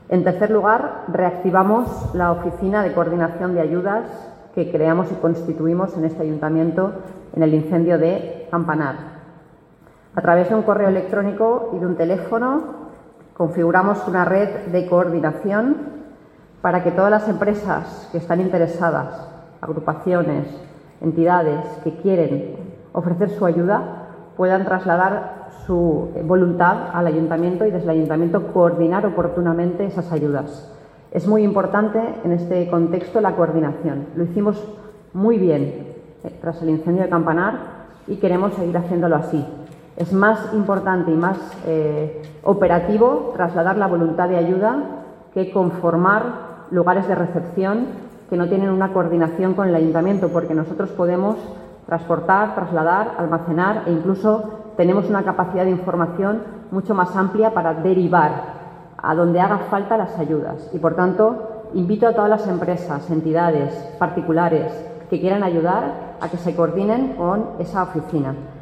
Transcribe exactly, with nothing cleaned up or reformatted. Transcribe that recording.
En tercer lugar, reactivamos la Oficina de Coordinación de Ayudas que creamos y constituimos en este ayuntamiento en el incendio de Campanar. A través de un correo electrónico y de un teléfono configuramos una red de coordinación para que todas las empresas que están interesadas, agrupaciones, entidades que quieren ofrecer su ayuda, puedan trasladar su voluntad al ayuntamiento y desde el ayuntamiento coordinar oportunamente esas ayudas. Es muy importante en este contexto la coordinación. Lo hicimos muy bien eh, tras el incendio de Campanar y queremos seguir haciéndolo así. Es más importante y más eh, operativo trasladar la voluntad de ayuda que conformar lugares de recepción que no tienen una coordinación con el ayuntamiento, porque nosotros podemos transportar, trasladar, almacenar e incluso tenemos una capacidad de información mucho más amplia para derivar a donde haga falta las ayudas. Y, por tanto, invito a todas las empresas, entidades, particulares que quieran ayudar a que se coordinen con esa oficina.